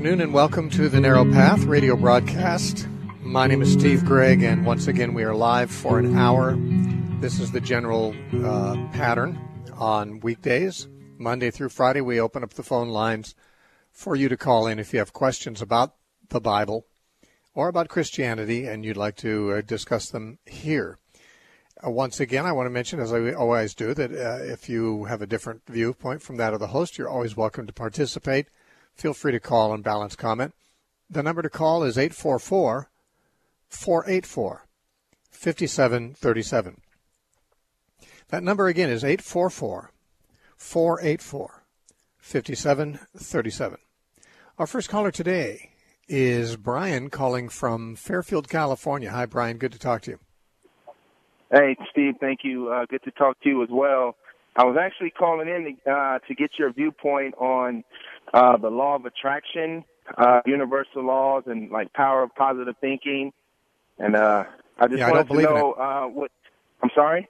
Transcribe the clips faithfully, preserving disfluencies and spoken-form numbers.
afternoon and welcome to the Narrow Path radio broadcast. My name is Steve Gregg, and once again we are live for an hour. This is the general uh, pattern on weekdays. Monday through Friday we open up the phone lines for you to call in if you have questions about the Bible or about Christianity and you'd like to uh, discuss them here. Uh, once again, I want to mention, as I always do, that uh, if you have a different viewpoint from that of the host, you're always welcome to participate. Feel free to call and balance comment. The number to call is eight four four, four eight four, five seven three seven. That number again is eight four four, four eight four, five seven three seven. Our first caller today is Brian calling from Fairfield, California. Hi, Brian. Good to talk to you. Hey, Steve. Thank you. Uh, good to talk to you as well. I was actually calling in uh, to get your viewpoint on uh, the law of attraction, uh, universal laws, and like power of positive thinking. And uh, I just yeah, wanted I to know uh, what. I'm sorry.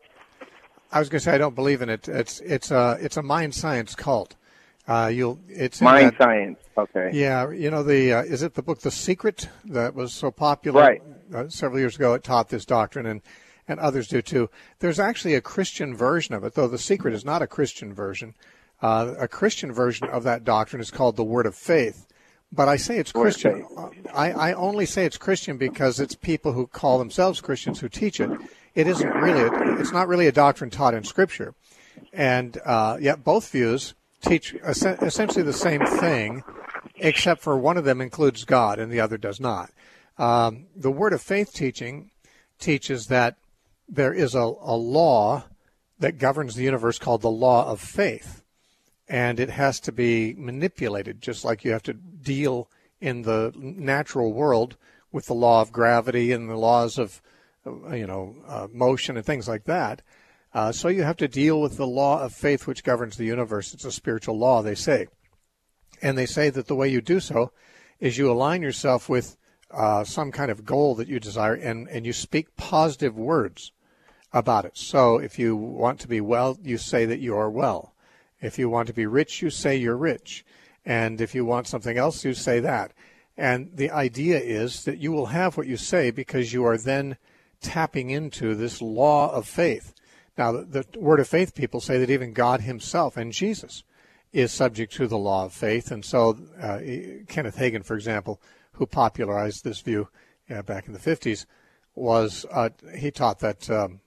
I was going to say I don't believe in it. It's it's a it's a mind science cult. Uh, you'll it's mind that, science. Okay. Yeah, you know the uh, is it the book The Secret that was so popular right. uh, several years ago? It taught this doctrine and. And others do too. There's actually a Christian version of it, though The Secret is not a Christian version. Uh, a Christian version of that doctrine is called the Word of Faith. But I say it's Christian. I, I only say it's Christian because it's people who call themselves Christians who teach it. It isn't really. A, it's not really a doctrine taught in Scripture. And uh, yet both views teach essentially the same thing, except for one of them includes God and the other does not. Um, the Word of Faith teaching teaches that there is a, a law that governs the universe called the law of faith, and it has to be manipulated, just like you have to deal in the natural world with the law of gravity and the laws of, you know, uh, motion and things like that. Uh, so you have to deal with the law of faith which governs the universe. It's a spiritual law, they say. And they say that the way you do so is you align yourself with uh, some kind of goal that you desire, and, and you speak positive words about it. So if you want to be well, you say that you are well. If you want to be rich, you say you're rich. And if you want something else, you say that. And the idea is that you will have what you say because you are then tapping into this law of faith. Now, the, the Word of Faith people say that even God himself and Jesus is subject to the law of faith. And so uh, Kenneth Hagin, for example, who popularized this view uh, back in the fifties, was uh, he taught that um,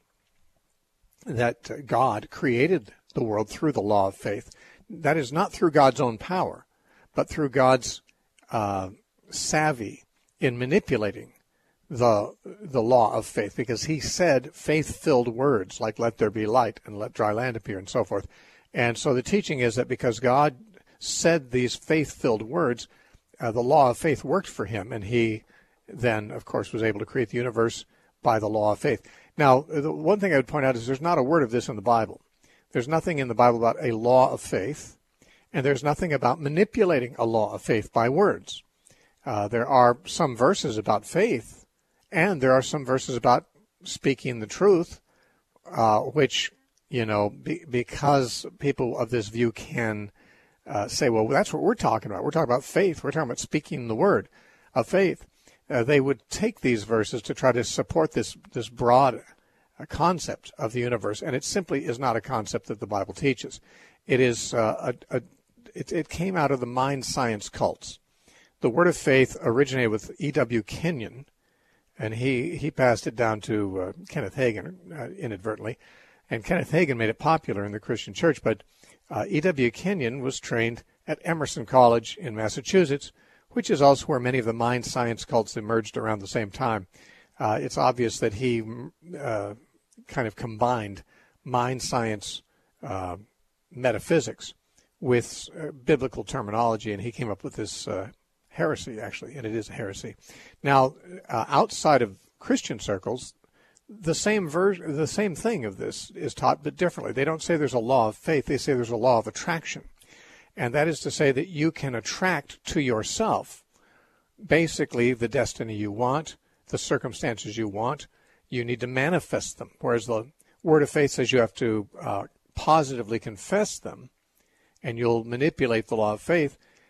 that God created the world through the law of faith. That is not through God's own power, but through God's uh, savvy in manipulating the the law of faith, because he said faith-filled words like "let there be light" and "let dry land appear" and so forth. And so the teaching is that because God said these faith-filled words, uh, the law of faith worked for him, and he then, of course, was able to create the universe by the law of faith. Now, the one thing I would point out is there's not a word of this in the Bible. There's nothing in the Bible about a law of faith, and there's nothing about manipulating a law of faith by words. Uh, there are some verses about faith, and there are some verses about speaking the truth, uh, which, you know, be, because people of this view can uh, say, well, that's what we're talking about. We're talking about faith. We're talking about speaking the word of faith. Uh, they would take these verses to try to support this this broad uh, concept of the universe, and it simply is not a concept that the Bible teaches. It is uh, a, a it, it came out of the mind science cults. The Word of Faith originated with E W Kenyon, and he he passed it down to uh, Kenneth Hagin uh, inadvertently, and Kenneth Hagin made it popular in the Christian church. But uh, E W Kenyon was trained at Emerson College in Massachusetts, which is also where many of the mind science cults emerged around the same time. Uh, it's obvious that he uh, kind of combined mind science uh, metaphysics with uh, biblical terminology, and he came up with this uh, heresy, actually, and it is a heresy. Now, uh, outside of Christian circles, the same version, the same thing of this is taught, but differently. They don't say there's a law of faith; they say there's a law of attraction. And that is to say that you can attract to yourself basically the destiny you want, the circumstances you want. You need to manifest them, whereas the Word of Faith says you have to uh, positively confess them, and you'll manipulate the law of faith.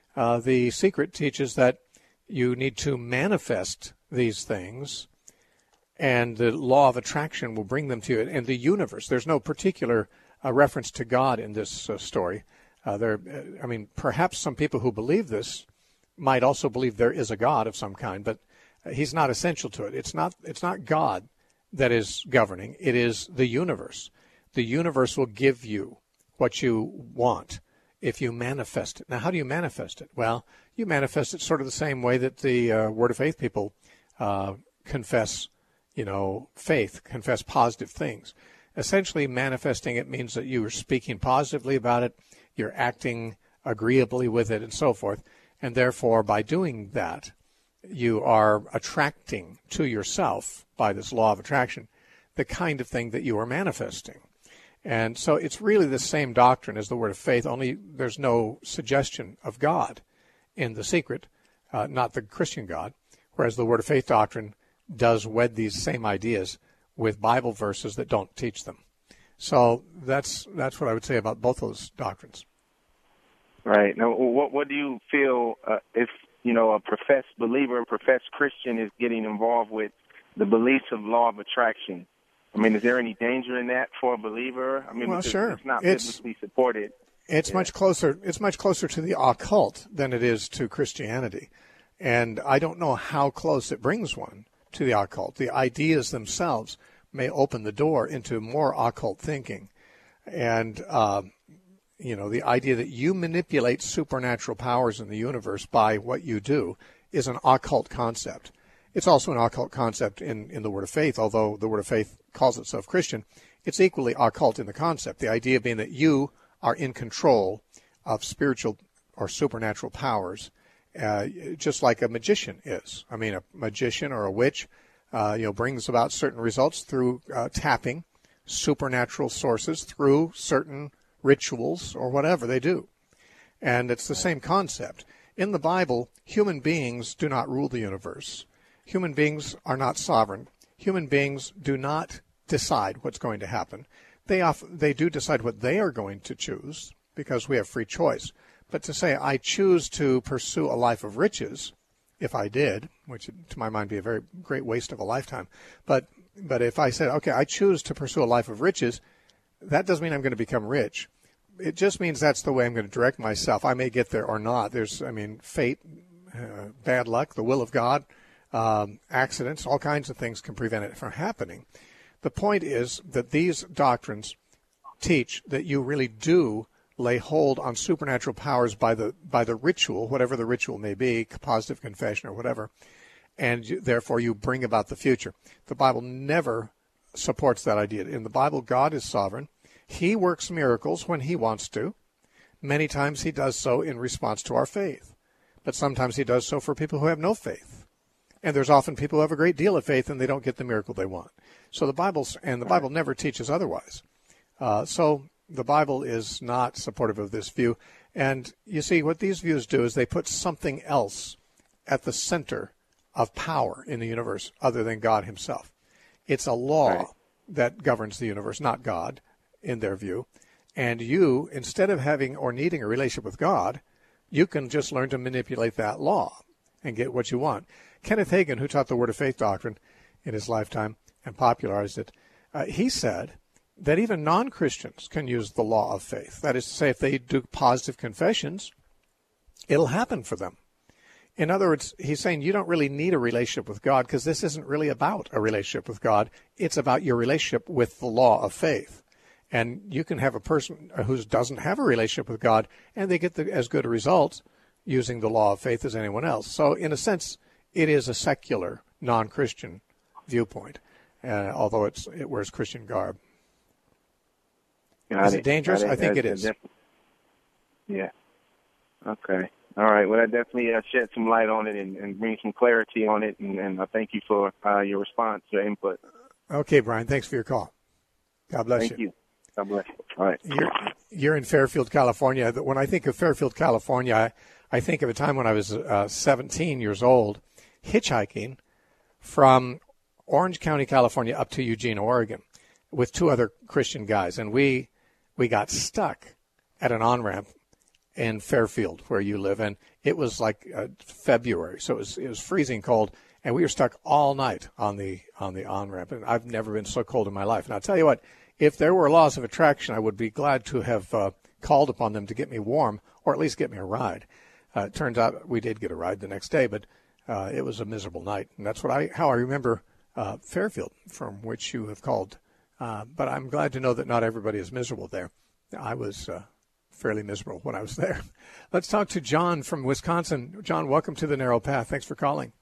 Uh, the Secret teaches that you need to manifest these things, and the law of attraction will bring them to you. And the universe, there's no particular uh, reference to God in this uh, story. Uh, there, I mean, perhaps some people who believe this might also believe there is a God of some kind, but he's not essential to it. It's not, it's not God that is governing. It is the universe. The universe will give you what you want if you manifest it. Now, how do you manifest it? Well, you manifest it sort of the same way that the uh, Word of Faith people uh, confess, you know, faith, confess positive things. Essentially, manifesting it means that you are speaking positively about it, you're acting agreeably with it, and so forth. And therefore, by doing that, you are attracting to yourself, by this law of attraction, the kind of thing that you are manifesting. And so it's really the same doctrine as the Word of Faith, only there's no suggestion of God in The Secret, uh, not the Christian God, whereas the Word of Faith doctrine does wed these same ideas with Bible verses that don't teach them. So that's that's what I would say about both those doctrines. Right. Now, what what do you feel uh, if, you know, a professed believer, a professed Christian is getting involved with the beliefs of law of attraction? I mean, is there any danger in that for a believer? I mean, well, sure. It's not it's, biblically supported. It's yeah. much closer. It's much closer to the occult than it is to Christianity, and I don't know how close it brings one to the occult. The ideas themselves may open the door into more occult thinking, and uh, you know, the idea that you manipulate supernatural powers in the universe by what you do is an occult concept. It's also an occult concept in, in the Word of Faith, although the Word of Faith calls itself Christian. It's equally occult in the concept, the idea being that you are in control of spiritual or supernatural powers, uh, just like a magician is. I mean, a magician or a witch, uh, you know, brings about certain results through uh, tapping supernatural sources through certain rituals or whatever they do. And it's the same concept. In the Bible, human beings do not rule the universe. Human beings are not sovereign. Human beings do not decide what's going to happen. They often, they do decide what they are going to choose because we have free choice. But to say, I choose to pursue a life of riches, if I did, which to my mind would be a very great waste of a lifetime, but but if I said, okay, I choose to pursue a life of riches, that doesn't mean I'm going to become rich. It just means that's the way I'm going to direct myself. I may get there or not. There's, I mean, fate, uh, bad luck, the will of God, um, accidents, all kinds of things can prevent it from happening. The point is that these doctrines teach that you really do lay hold on supernatural powers by the by the ritual, whatever the ritual may be, positive confession or whatever, and you, therefore you bring about the future. The Bible never supports that idea. In the Bible, God is sovereign. He works miracles when he wants to. Many times he does so in response to our faith. But sometimes he does so for people who have no faith. And there's often people who have a great deal of faith and they don't get the miracle they want. So the Bible's, and the Bible never teaches otherwise. Uh, so the Bible is not supportive of this view. And you see, what these views do is they put something else at the center of power in the universe other than God himself. It's a law right. that governs the universe, not God, in their view. And you, instead of having or needing a relationship with God, you can just learn to manipulate that law and get what you want. Kenneth Hagin, who taught the Word of Faith doctrine in his lifetime and popularized it, uh, he said that even non-Christians can use the law of faith. That is to say, if they do positive confessions, it'll happen for them. In other words, he's saying you don't really need a relationship with God because this isn't really about a relationship with God. It's about your relationship with the law of faith. And you can have a person who doesn't have a relationship with God, and they get the, as good a result using the law of faith as anyone else. So in a sense, it is a secular, non-Christian viewpoint, uh, although it's, it wears Christian garb. Got is it, it dangerous? it. I think That's, it is. Def- yeah. Okay. All right. Well, that definitely uh, shed some light on it and, and bring some clarity on it, and, and I thank you for uh, your response, your input. Okay, Brian. Thanks for your call. God bless thank you. Thank you. God bless you. All right. You're, you're in Fairfield, California. When I think of Fairfield, California, I, I think of a time when I was uh, seventeen years old, hitchhiking from Orange County, California, up to Eugene, Oregon, with two other Christian guys. And we we got stuck at an on-ramp in Fairfield, where you live, and it was like uh, February, so it was it was freezing cold, and we were stuck all night on the on the on ramp. And I've never been so cold in my life. And I'll tell you what, if there were laws of attraction, I would be glad to have uh, called upon them to get me warm, or at least get me a ride. Uh, it turns out we did get a ride the next day, but uh, it was a miserable night, and that's what I how I remember uh, Fairfield, from which you have called. Uh, but I'm glad to know that not everybody is miserable there. I was uh, fairly miserable when I was there. Let's talk to John from Wisconsin. John, welcome to the Narrow Path. Thanks for calling.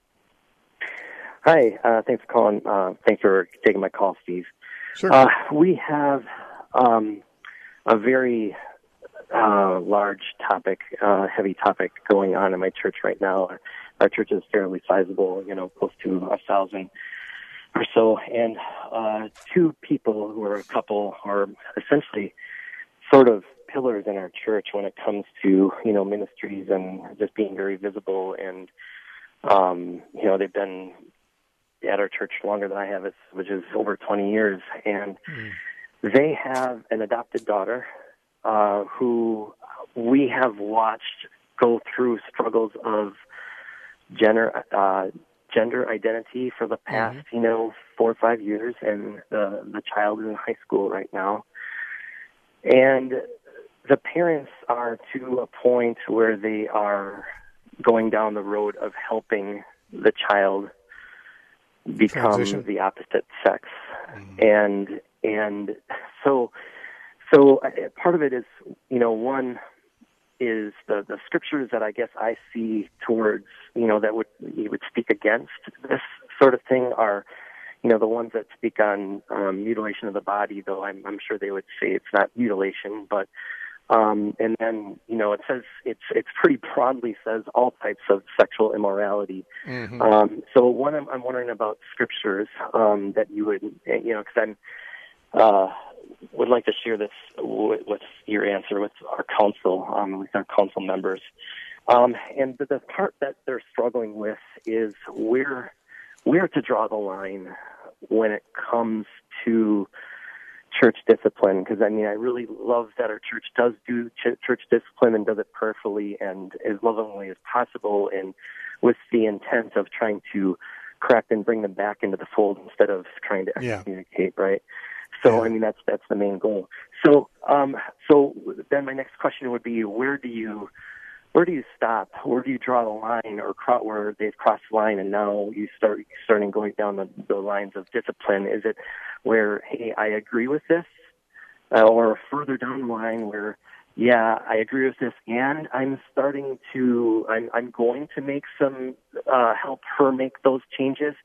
Hi, uh, thanks for calling. Uh, thanks for taking my call, Steve. Sure. Uh, we have um, a very uh, large topic, uh, heavy topic going on in my church right now. Our, our church is fairly sizable, you know, close to a thousand or so, and uh, two people who are a couple are essentially sort of pillars in our church when it comes to, you know, ministries and just being very visible. And, um, you know, they've been at our church longer than I have, which is over twenty years. And mm. they have an adopted daughter uh, who we have watched go through struggles of gender, uh, gender identity for the past, mm-hmm. you know, four or five years. And the, the child is in high school right now. And the parents are to a point where they are going down the road of helping the child become Transition. the opposite sex. Mm-hmm. And and so so part of it is, you know, one is the, the scriptures that I guess I see towards, you know, that would you would speak against this sort of thing are, you know, the ones that speak on um, mutilation of the body, though I'm, I'm sure they would say it's not mutilation, but um, and then, you know, it says it's it's pretty broadly says all types of sexual immorality. Mm-hmm. Um, so one, I'm, I'm wondering about scriptures um, that you would, you know, because I'm uh, would like to share this with, with your answer with our council, um, with our council members. Um, and the, the part that they're struggling with is where where to draw the line when it comes to church discipline, because I mean I really love that our church does do ch- church discipline and does it prayerfully and as lovingly as possible, and with the intent of trying to correct and bring them back into the fold instead of trying to excommunicate, yeah. right? So yeah. I mean that's that's the main goal. So um, so then my next question would be, where do you where do you stop? Where do you draw the line, or cro- where they've crossed the line and now you start starting going down the, the lines of discipline? Is it where, hey, I agree with this, uh, or further down the line where, yeah, I agree with this, and I'm starting to, I'm, I'm going to make some, uh, help her make those changes,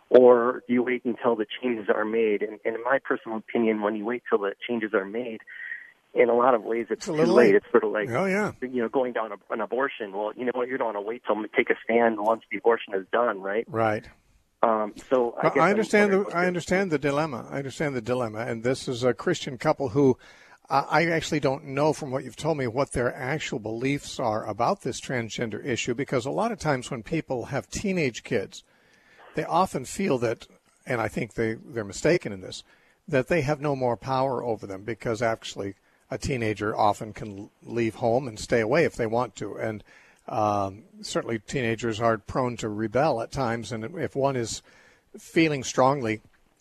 or do you wait until the changes are made? And, and in my personal opinion, when you wait till the changes are made, in a lot of ways, it's, it's too late. late. It's sort of like, oh, yeah. you know, going down a, an abortion. Well, you know what? You don't want to wait till take a stand once the abortion is done, right? Right. Um, so I, well, I understand the I understand the dilemma. I understand the dilemma, and this is a Christian couple who uh, I actually don't know from what you've told me what their actual beliefs are about this transgender issue, because a lot of times when people have teenage kids, they often feel that, and I think they they're mistaken in this, that they have no more power over them, because actually a teenager often can leave home and stay away if they want to. And um, certainly teenagers are prone to rebel at times. And if one is feeling strongly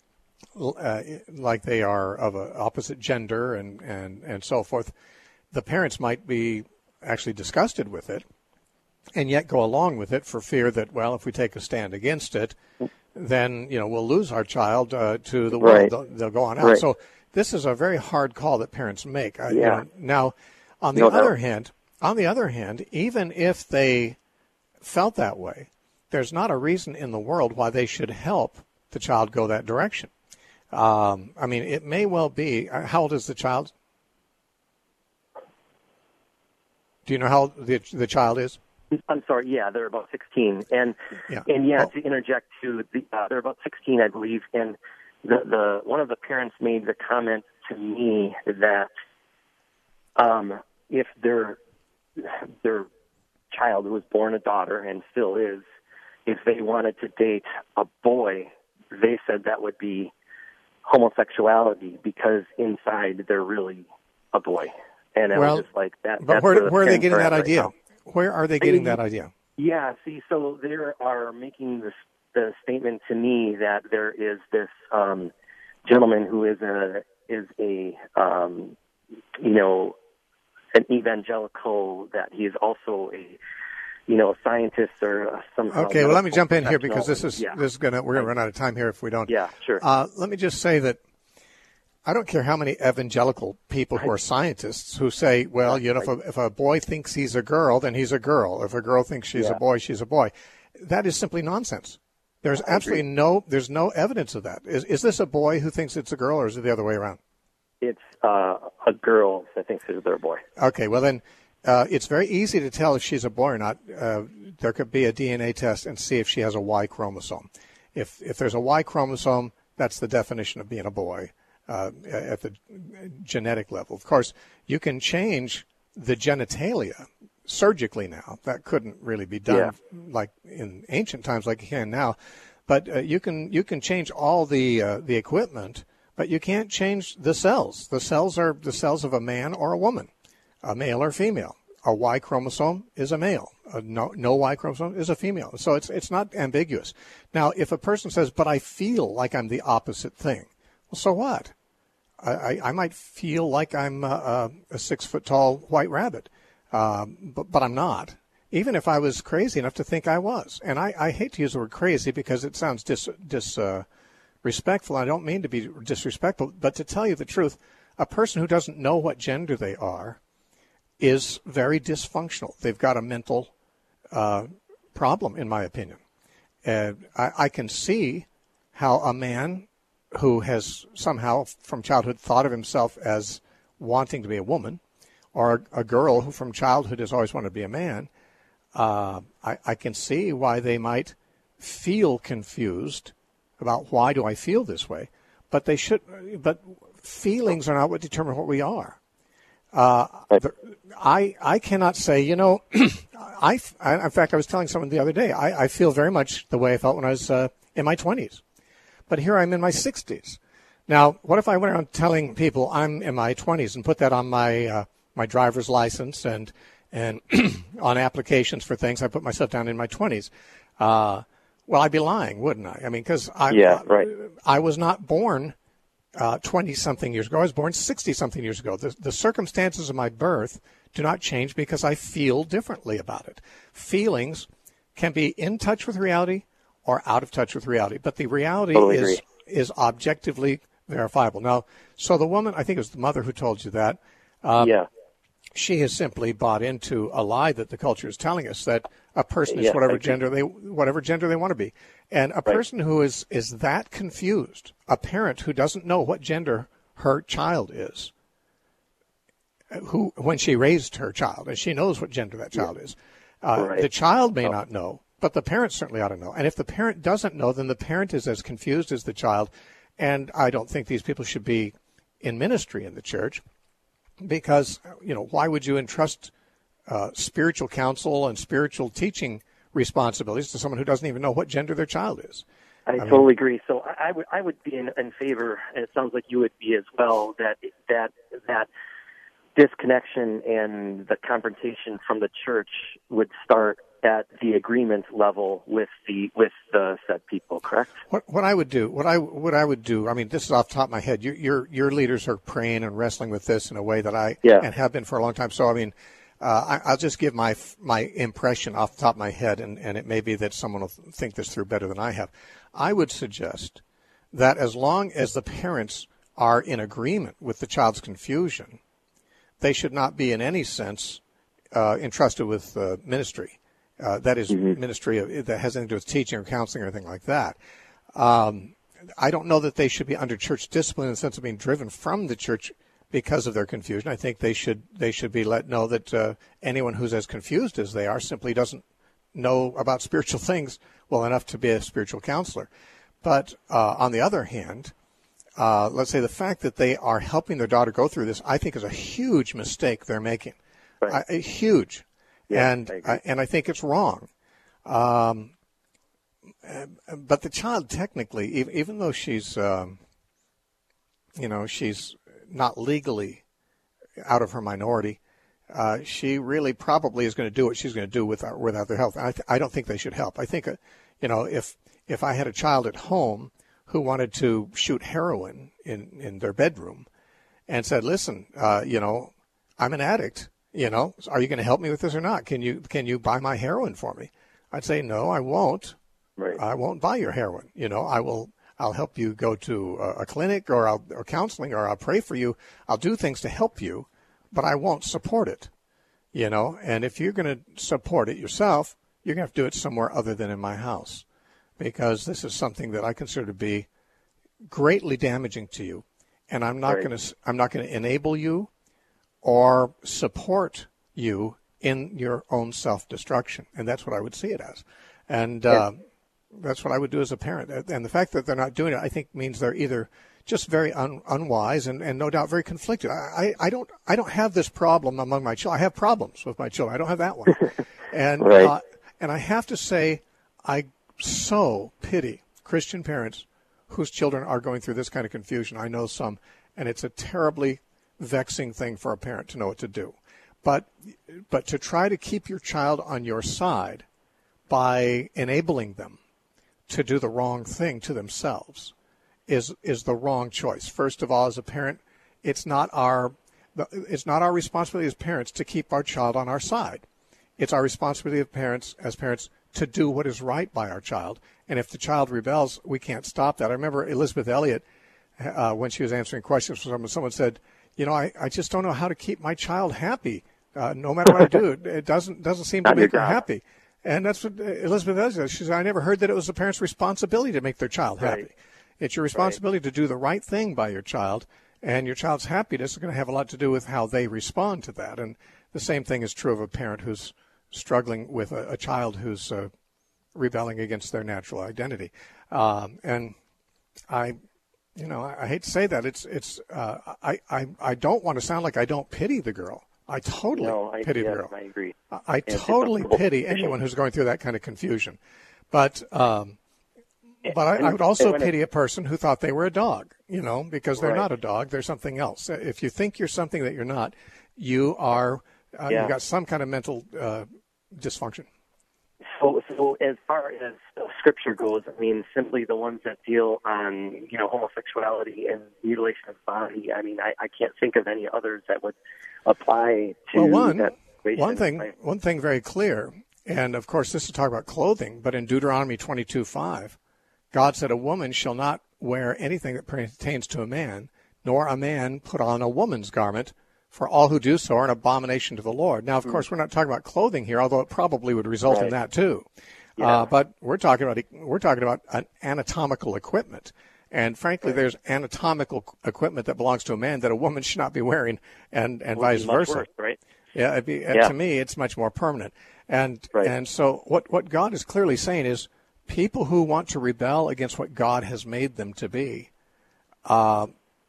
uh, like they are of an opposite gender and, and, and so forth, the parents might be actually disgusted with it and yet go along with it for fear that, well, if we take a stand against it, then, you know, we'll lose our child uh, to the world. Right. They'll, they'll go on out. Right. So this is a very hard call that parents make. Yeah. You know, now, on the no other doubt. hand, on the other hand, even if they felt that way, there's not a reason in the world why they should help the child go that direction. Um, I mean, it may well be. How old is the child? Do you know how old the the child is? I'm sorry. Yeah, they're about sixteen, and yeah. and yeah, oh. to interject too, the, uh, they're about sixteen, I believe, and. The, the one of the parents made the comment to me that um, if their their child who was born a daughter and still is, if they wanted to date a boy, they said that would be homosexuality because inside they're really a boy. And I well, was just like, that. But that's where, where, where are they getting that right idea? now. Where are they getting that idea? Yeah, see, so they are making this, the statement to me that there is this um, gentleman who is a is a um, you know an evangelical, that he is also a you know a scientist or some. Okay, well, let me jump in here because this is yeah. this is gonna we're gonna run out of time here if we don't. Yeah, sure. Uh, let me just say that I don't care how many evangelical people who are scientists who say, well, you know, if a, if a boy thinks he's a girl, then he's a girl. If a girl thinks she's yeah. a boy, she's a boy. That is simply nonsense. There's absolutely no there's no evidence of that. Is is this a boy who thinks it's a girl, or is it the other way around? It's uh, a girl that thinks it's their boy. Okay, well then, uh, it's very easy to tell if she's a boy or not. Uh, there could be a D N A test and see if she has a Y chromosome. If if there's a Y chromosome, that's the definition of being a boy. Uh, at the genetic level. Of course, you can change the genitalia surgically now. That couldn't really be done yeah. like in ancient times like you can now. But uh, you can you can change all the uh, the equipment, but you can't change the cells. The cells are the cells of a man or a woman, a male or female. A Y chromosome is a male. A no, no Y chromosome is a female. So it's it's not ambiguous. Now, if a person says, but I feel like I'm the opposite thing, well, so what? I, I might feel like I'm a, a six-foot-tall white rabbit, um, but, but I'm not, even if I was crazy enough to think I was. And I, I hate to use the word crazy because it sounds dis, dis, uh, respectful. I don't mean to be disrespectful, but to tell you the truth, a person who doesn't know what gender they are is very dysfunctional. They've got a mental uh, problem, in my opinion. And I, I can see how a man who has somehow from childhood thought of himself as wanting to be a woman, or a girl who from childhood has always wanted to be a man, uh, I, I can see why they might feel confused about why do I feel this way. But they should. But feelings are not what determine what we are. Uh, the, I I cannot say, you know, I, I in fact I was telling someone the other day I, I feel very much the way I felt when I was uh, in my twenties. But here I'm in my sixties. Now, what if I went around telling people I'm in my twenties and put that on my uh, my driver's license and and on applications for things? I put myself down in my twenties. Uh, well, I'd be lying, wouldn't I? I mean, because I, yeah, right. I was not born twenty-something uh, years ago. I was born sixty-something years ago. The, the circumstances of my birth do not change because I feel differently about it. Feelings can be in touch with reality or out of touch with reality. But the reality totally is agree. is objectively verifiable. Now, so the woman, I think it was the mother who told you that, um, yeah. she has simply bought into a lie that the culture is telling us, that a person is yeah, whatever gender they whatever gender they want to be. And a right. person who is, is that confused, a parent who doesn't know what gender her child is, who when she raised her child, and she knows what gender that child yeah. is, uh, right. the child may oh. not know. But the parent certainly ought to know. And if the parent doesn't know, then the parent is as confused as the child. And I don't think these people should be in ministry in the church because, you know, why would you entrust uh, spiritual counsel and spiritual teaching responsibilities to someone who doesn't even know what gender their child is? I, I totally mean, agree. So I, I would I would be in, in favor, and it sounds like you would be as well, that that that disconnection and the confrontation from the church would start at the agreement level with the with the said people, correct? What what I would do, what I what I would do, I mean, this is off the top of my head. Your your your leaders are praying and wrestling with this in a way that I yeah. and have been for a long time. So I mean, uh, I, I'll just give my my impression off the top of my head, and, and it may be that someone will think this through better than I have. I would suggest that as long as the parents are in agreement with the child's confusion, they should not be in any sense uh, entrusted with uh, ministry. Uh, that is mm-hmm. ministry of, that has anything to do with teaching or counseling or anything like that. Um, I don't know that they should be under church discipline in the sense of being driven from the church because of their confusion. I think they should they should be let know that uh, anyone who's as confused as they are simply doesn't know about spiritual things well enough to be a spiritual counselor. But uh, on the other hand, uh, let's say the fact that they are helping their daughter go through this, I think is a huge mistake they're making. Right. I, a huge. Yeah, and I I, and I think it's wrong. Um, but the child technically, even, even though she's, um, you know, she's not legally out of her minority, uh, she really probably is going to do what she's going to do without, without their help. I, th- I don't think they should help. I think, uh, you know, if if I had a child at home who wanted to shoot heroin in, in their bedroom and said, listen, uh, you know, I'm an addict, you know, are you going to help me with this or not? Can you can you buy my heroin for me? I'd say, no, I won't. Right. I won't buy your heroin. You know, I will. I'll help you go to a, a clinic or I'll or counseling or I'll pray for you. I'll do things to help you, but I won't support it. You know, and if you're going to support it yourself, you're going to have to do it somewhere other than in my house, because this is something that I consider to be greatly damaging to you, and I'm not right. going to. I'm not going to enable you or support you in your own self-destruction, and that's what I would see it as. And uh, that's what I would do as a parent. And the fact that they're not doing it, I think, means they're either just very un- unwise and, and no doubt very conflicted. I, I don't I don't have this problem among my children. I have problems with my children. I don't have that one. And right. uh, and I have to say, I so pity Christian parents whose children are going through this kind of confusion. I know some, and it's a terribly vexing thing for a parent to know what to do. But but to try to keep your child on your side by enabling them to do the wrong thing to themselves is is the wrong choice. First of all, as a parent, it's not our it's not our responsibility as parents to keep our child on our side. It's our responsibility as parents as parents to do what is right by our child. And if the child rebels, we can't stop that. I remember Elizabeth Elliot, uh, when she was answering questions for someone, someone said, you know, I, I just don't know how to keep my child happy. Uh, no matter what I do, it doesn't doesn't seem to make her happy. And that's what Elizabeth Elliot said. She said, I never heard that it was the parent's responsibility to make their child happy. Right. It's your responsibility right. to do the right thing by your child, and your child's happiness is going to have a lot to do with how they respond to that. And the same thing is true of a parent who's struggling with a, a child who's uh, rebelling against their natural identity. Um, and I, you know, I, I hate to say that. It's it's. Uh, I, I I don't want to sound like I don't pity the girl. I totally no, I, pity yeah, the girl. I agree. I, I totally pity anyone who's going through that kind of confusion. But um, but I, I would also pity it, a person who thought they were a dog, you know, because they're right. not a dog. They're something else. If you think you're something that you're not, you are, uh, yeah. you've got some kind of mental uh, dysfunction. So, so as far as Scripture goes, I mean, simply the ones that deal on, you know, homosexuality and mutilation of the body, I mean, I, I can't think of any others that would apply to well, one, that situation. One thing, right? one thing very clear, and of course this is talk about clothing, but in Deuteronomy twenty-two five, God said, a woman shall not wear anything that pertains to a man, nor a man put on a woman's garment, for all who do so are an abomination to the Lord. Now, of mm-hmm. course, we're not talking about clothing here, although it probably would result right. in that too. Yeah. Uh, but we're talking about we're talking about an anatomical equipment. And frankly, right. there's anatomical equipment that belongs to a man that a woman should not be wearing, and, and vice versa. Worse, right? Yeah, it'd be, yeah, to me, it's much more permanent. And right. and so what, what God is clearly saying is people who want to rebel against what God has made them to be, uh,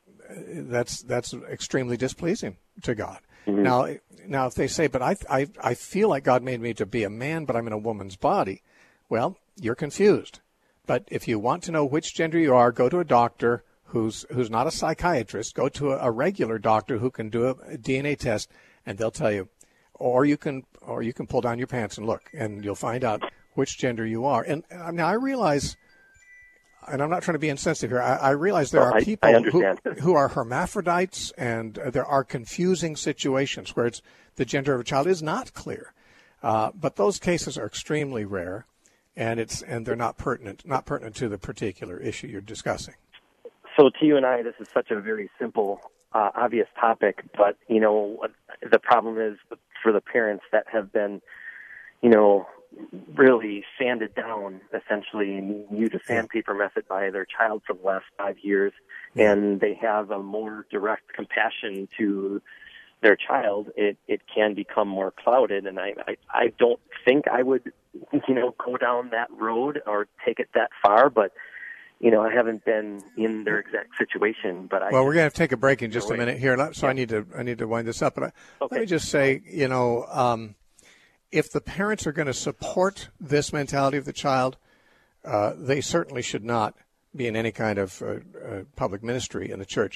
that's that's extremely displeasing to God. Mm-hmm. Now, now if they say, but I, I I feel like God made me to be a man, but I'm in a woman's body, well, you're confused. But if you want to know which gender you are, go to a doctor who's who's not a psychiatrist. Go to a, a regular doctor who can do a, a D N A test, and they'll tell you. Or you can or you can pull down your pants and look, and you'll find out which gender you are. And uh, now I realize, and I'm not trying to be insensitive here, I, I realize there well, are I, people I who, who are hermaphrodites, and uh, there are confusing situations where it's, the gender of a child is not clear. Uh, but those cases are extremely rare. And it's and they're not pertinent, not pertinent to the particular issue you're discussing. So to you and I, this is such a very simple, uh, obvious topic. But you know, the problem is for the parents that have been, you know, really sanded down, essentially, and used a sandpaper method by their child for the last five years, yeah. and they have a more direct compassion to their child. It it can become more clouded, and I I, I don't think I would. you know, go down that road or take it that far, but, you know, I haven't been in their exact situation. But I Well, we're going to have to take a break in just a minute here, so yeah. I need to I need to wind this up. But I, okay. let me just say, you know, um, if the parents are going to support this mentality of the child, uh, they certainly should not be in any kind of uh, uh, public ministry in the church.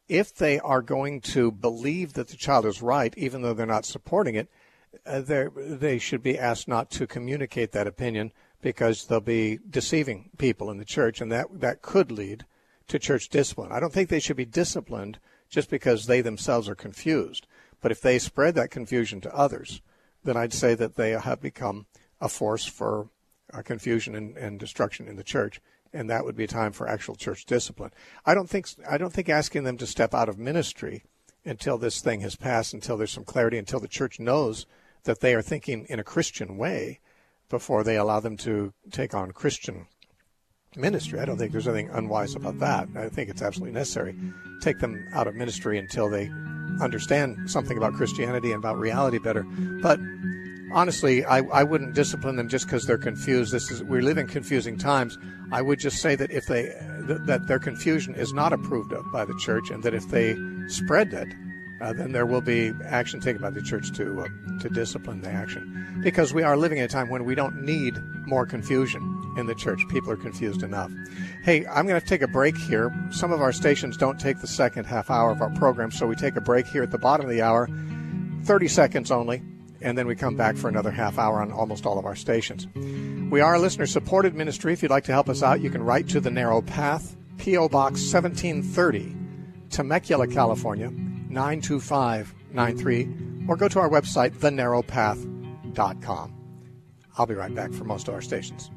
if they are going to believe that the child is right, even though they're not supporting it, uh, they should be asked not to communicate that opinion, because they'll be deceiving people in the church, and that, that could lead to church discipline. I don't think they should be disciplined just because they themselves are confused. But if they spread that confusion to others, then I'd say that they have become a force for uh, confusion and, and destruction in the church, and that would be a time for actual church discipline. I don't think I don't think asking them to step out of ministry until this thing has passed, until there's some clarity, until the church knows that they are thinking in a Christian way before they allow them to take on Christian ministry. I don't think there's anything unwise about that. I think it's absolutely necessary. Take them out of ministry until they understand something about Christianity and about reality better. But honestly, I, I wouldn't discipline them just because they're confused. This is we live in confusing times. I would just say that if they th- that their confusion is not approved of by the church, and that if they spread that, uh, then there will be action taken by the church to uh, to discipline the action. Because we are living in a time when we don't need more confusion in the church. People are confused enough. Hey, I'm going to take a break here. Some of our stations don't take the second half hour of our program, so we take a break here at the bottom of the hour, thirty seconds only, and then we come back for another half hour on almost all of our stations. We are a listener-supported ministry. If you'd like to help us out, you can write to The Narrow Path, P O. Box seventeen thirty, Temecula, California, nine two five nine three, or go to our website, the narrow path dot com. I'll be right back for most of our stations.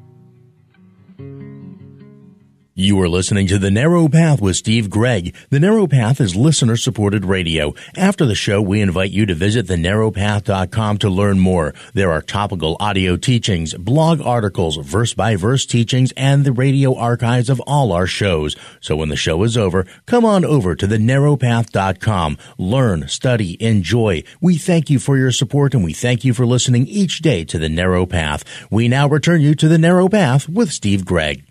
You are listening to The Narrow Path with Steve Gregg. The Narrow Path is listener-supported radio. After the show, we invite you to visit the narrow path dot com to learn more. There are topical audio teachings, blog articles, verse-by-verse teachings, and the radio archives of all our shows. So when the show is over, come on over to the narrow path dot com. Learn, study, enjoy. We thank you for your support, and we thank you for listening each day to The Narrow Path. We now return you to The Narrow Path with Steve Gregg.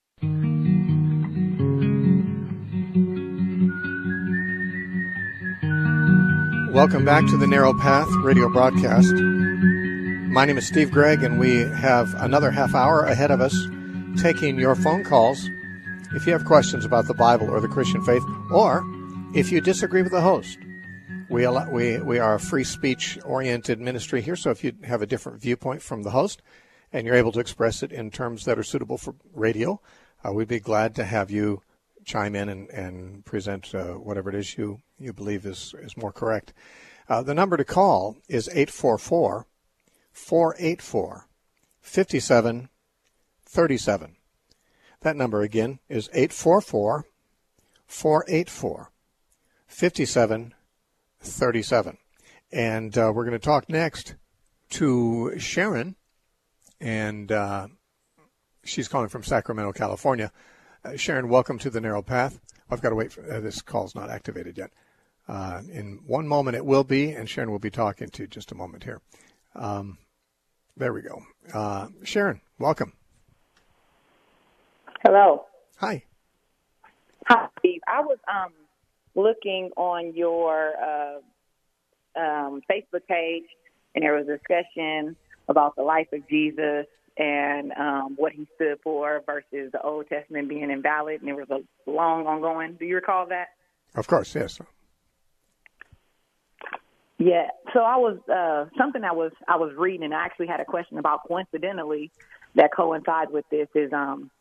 Welcome back to the Narrow Path radio broadcast. My name is Steve Gregg, and we have another half hour ahead of us taking your phone calls. If you have questions about the Bible or the Christian faith, or if you disagree with the host, we allow, we we are a free speech oriented ministry here. So if you have a different viewpoint from the host and you're able to express it in terms that are suitable for radio, uh, we'd be glad to have you chime in and, and present uh, whatever it is you, you believe is, is more correct. Uh, the number to call is eight four four, four eight four, five seven three seven. That number again is eight four four, four eight four, five seven three seven. And uh, we're going to talk next to Sharon, and uh, she's calling from Sacramento, California. Uh, Sharon, welcome to the Narrow Path. I've got to wait for uh, this call's not activated yet. Uh, in one moment it will be, and Sharon will be talking to you just a moment here. Um, there we go. Uh, Sharon, welcome. Hello. Hi. Hi, Steve. I was um, looking on your uh, um, Facebook page, and there was a discussion about the life of Jesus and um, what he stood for versus the Old Testament being invalid, and there was a long ongoing. Do you recall that? Of course, yes. Yeah. So I was uh, something I was I was reading, and I actually had a question about, coincidentally, that coincides with this is um,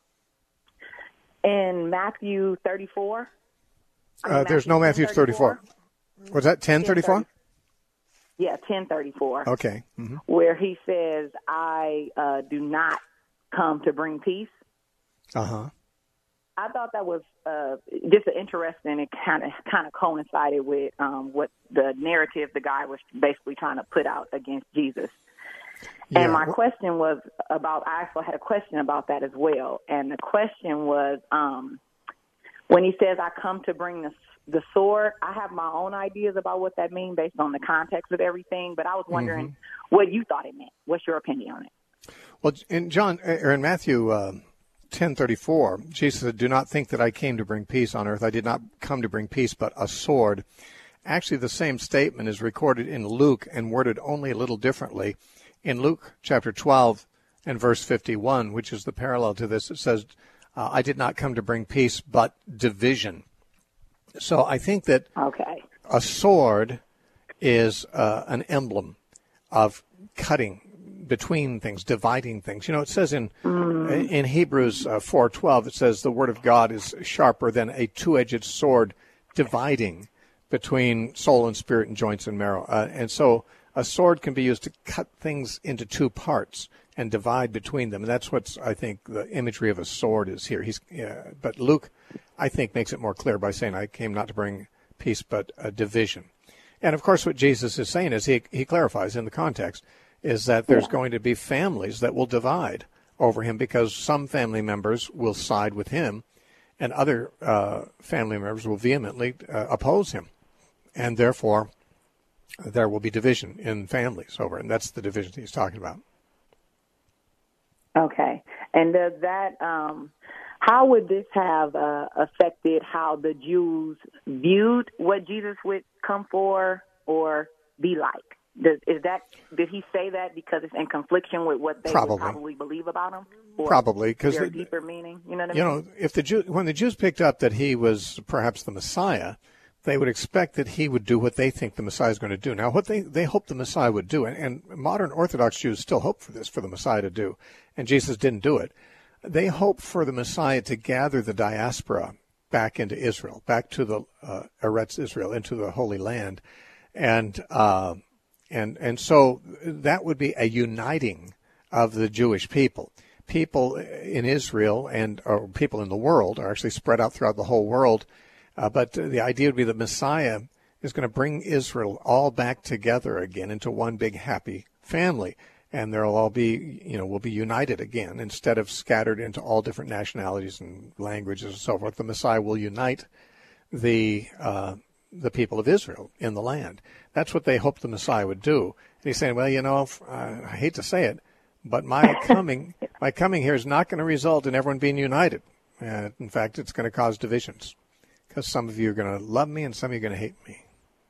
in Matthew thirty-four. I mean, uh, there's no Matthew thirty-four. Was that ten thirty-four? Yeah, ten thirty-four. Okay. Mm-hmm. Where he says, I uh, do not come to bring peace. Uh-huh. I thought that was uh, just interesting. It kind of kind of coincided with um, what the narrative the guy was basically trying to put out against Jesus. Yeah. And my question was about, I actually had a question about that as well. And the question was, um, when he says, I come to bring the the sword, I have my own ideas about what that means based on the context of everything, but I was wondering mm-hmm. what you thought it meant. What's your opinion on it? Well, in John, or in Matthew uh, ten thirty-four, Jesus said, do not think that I came to bring peace on earth. I did not come to bring peace, but a sword. Actually, the same statement is recorded in Luke and worded only a little differently. In Luke chapter twelve and verse fifty-one, which is the parallel to this, it says, uh, I did not come to bring peace, but division. So I think that okay. a sword is uh, an emblem of cutting between things, dividing things. You know, it says in mm. in Hebrews uh, four twelve, it says the word of God is sharper than a two-edged sword, dividing between soul and spirit and joints and marrow. Uh, and so a sword can be used to cut things into two parts and divide between them. And that's what I think the imagery of a sword is here. He's, uh, but Luke, I think, makes it more clear by saying, I came not to bring peace, but a division. And, of course, what Jesus is saying is he, he clarifies in the context is that there's yeah. going to be families that will divide over him because some family members will side with him and other uh, family members will vehemently uh, oppose him. And, therefore, there will be division in families over it. And that's the division he's talking about. Okay. And does that, um, how would this have uh, affected how the Jews viewed what Jesus would come for or be like? Does, is that, did he say that because it's in confliction with what they probably. would probably believe about him? Or probably. Because there a deeper meaning? You know what I you mean? know, if the Jew, when the Jews picked up that he was perhaps the Messiah, they would expect that he would do what they think the Messiah is going to do. Now, what they, they hope the Messiah would do, and, and modern Orthodox Jews still hope for this, for the Messiah to do, and Jesus didn't do it. They hope for the Messiah to gather the diaspora back into Israel, back to the uh, Eretz Israel, into the Holy Land. And, uh, and, and so that would be a uniting of the Jewish people. People in Israel and or people in the world are actually spread out throughout the whole world. Uh, but the idea would be the Messiah is going to bring Israel all back together again into one big happy family. And they'll all be, you know, will be united again instead of scattered into all different nationalities and languages and so forth. The Messiah will unite the uh, the people of Israel in the land. That's what they hoped the Messiah would do. And he's saying, well, you know, uh, I hate to say it, but my coming my coming here is not going to result in everyone being united. Uh, in fact, it's going to cause divisions because some of you are going to love me and some of you are going to hate me.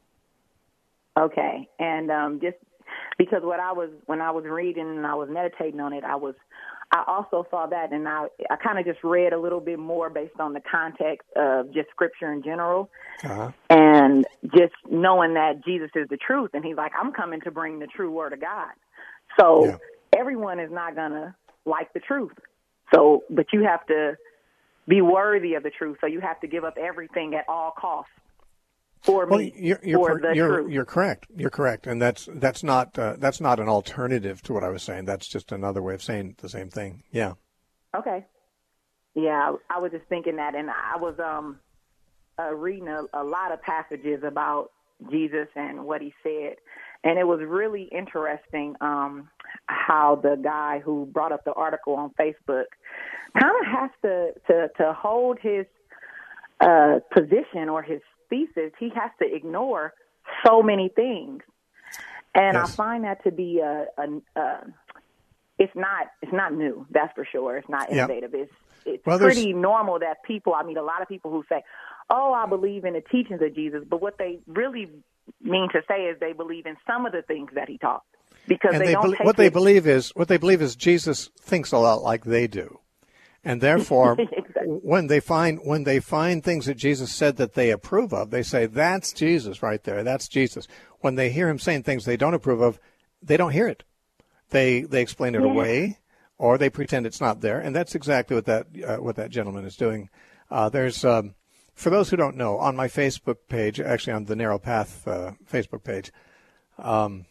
Okay, and um, just because what I was when I was reading and I was meditating on it, I was I also saw that, and I I kind of just read a little bit more based on the context of just Scripture in general, uh-huh. and just knowing that Jesus is the truth, and he's like, I'm coming to bring the true Word of God. So yeah. everyone is not gonna like the truth. So, but you have to be worthy of the truth. So you have to give up everything at all costs. For well, me, you're, you're, for the you're, truth. You're correct. You're correct, and that's that's not uh, that's not an alternative to what I was saying. That's just another way of saying the same thing. Yeah. Okay. Yeah, I, I was just thinking that, and I was um uh, reading a, a lot of passages about Jesus and what he said, and it was really interesting um, how the guy who brought up the article on Facebook kind of has to, to to hold his uh, position or his thesis. He has to ignore so many things, and yes. I find that to be a, a, a it's not it's not new. That's for sure. It's not innovative. Yep. It's it's well, pretty normal that people. I mean, a lot of people who say, "Oh, I believe in the teachings of Jesus," but what they really mean to say is they believe in some of the things that he taught because and they, they don't. Be- take what it- they believe is what they believe is Jesus thinks a lot like they do. And therefore, exactly. when they find when they find things that Jesus said that they approve of, they say, that's Jesus right there. That's Jesus. When they hear him saying things they don't approve of, they don't hear it. They they explain it yeah. away, or they pretend it's not there. And that's exactly what that uh, what that gentleman is doing. Uh, there's um, for those who don't know, on my Facebook page, actually on the Narrow Path uh, Facebook page, um,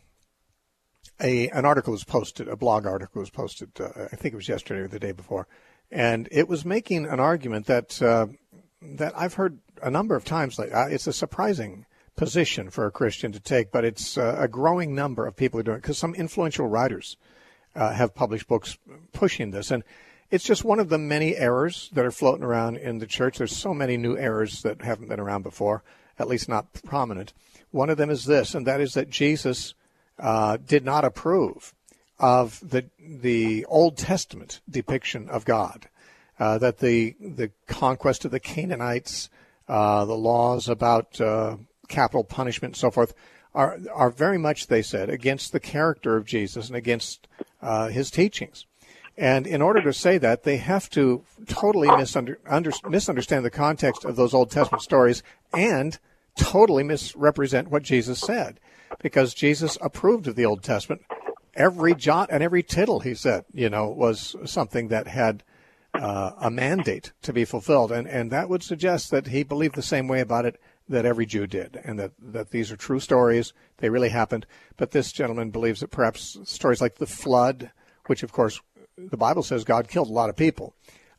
a an article was posted, a blog article was posted. Uh, I think it was yesterday or the day before. And it was making an argument that uh, that I've heard a number of times. Like, uh, it's a surprising position for a Christian to take, but it's uh, a growing number of people are doing it because some influential writers uh, have published books pushing this. And it's just one of the many errors that are floating around in the church. There's so many new errors that haven't been around before, at least not prominent. One of them is this, and that is that Jesus uh, did not approve of the the Old Testament depiction of God, uh, that the the conquest of the Canaanites, uh, the laws about uh, capital punishment and so forth, are are very much, they said, against the character of Jesus and against uh, his teachings. And in order to say that, they have to totally misunder, under, misunderstand the context of those Old Testament stories and totally misrepresent what Jesus said, because Jesus approved of the Old Testament. Every jot and every tittle, he said, you know, was something that had uh, a mandate to be fulfilled. And, and that would suggest that he believed the same way about it that every Jew did, and that, that these are true stories. They really happened. But this gentleman believes that perhaps stories like the flood, which, of course, the Bible says God killed a lot of people,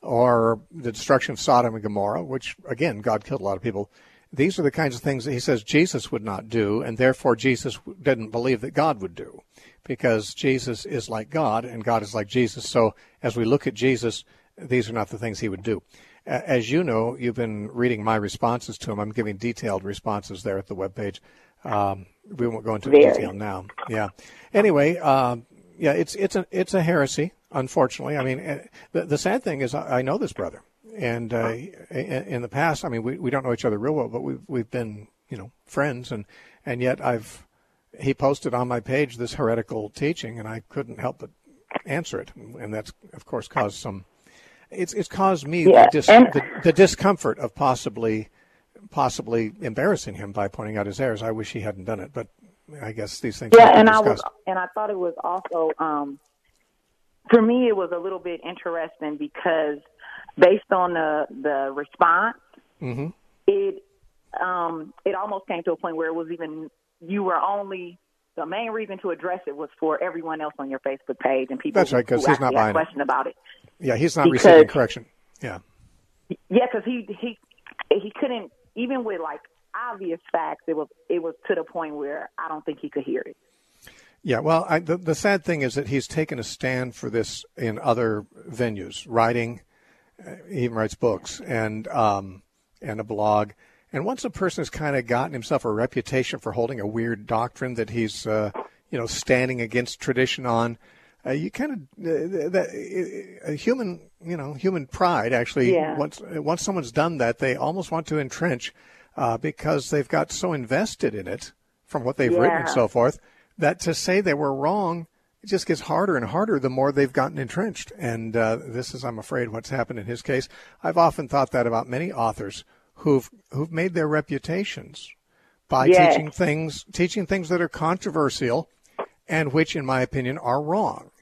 or the destruction of Sodom and Gomorrah, which, again, God killed a lot of people. These are the kinds of things that he says Jesus would not do, and therefore Jesus didn't believe that God would do, because Jesus is like God and God is like Jesus. So as we look at Jesus, these are not the things he would do. As you know, you've been reading my responses to him. I'm giving detailed responses there at the webpage. Um, we won't go into Very. detail now. Yeah. Anyway, um, yeah, it's it's a it's a heresy. Unfortunately, I mean, the the sad thing is I, I know this brother, and uh, in, in the past, I mean, we, we don't know each other real well, but we've we've been you know friends, and and yet I've he posted on my page this heretical teaching, and I couldn't help but answer it, and that's of course caused some. It's it's caused me yeah, the, dis, and, the, the discomfort of possibly possibly embarrassing him by pointing out his errors. I wish he hadn't done it, but I guess these things. Yeah, have to be and I was discussed. and I thought it was also um, for me it was a little bit interesting because based on the the response, mm-hmm. it um, it almost came to a point where it was even you were only. The main reason to address it was for everyone else on your Facebook page and people That's right, who, 'cause who he's not actually had buying it. question about it. Yeah, he's not Because- receiving correction. Yeah. Yeah, because he he he couldn't even with like obvious facts. It was it was to the point where I don't think he could hear it. Yeah, well, I, the, the sad thing is that he's taken a stand for this in other venues, writing, uh, he even writes books and um, and a blog. And once a person has kind of gotten himself a reputation for holding a weird doctrine that he's, uh, you know, standing against tradition on, uh, you kind of uh, that uh, human, you know, human pride actually. Yeah. Once once someone's done that, they almost want to entrench uh, because they've got so invested in it from what they've Yeah. written and so forth. That to say they were wrong, it just gets harder and harder the more they've gotten entrenched. And uh, this is, I'm afraid, what's happened in his case. I've often thought that about many authors who've who've made their reputations by Yes. teaching things teaching things that are controversial and which, in my opinion, are wrong.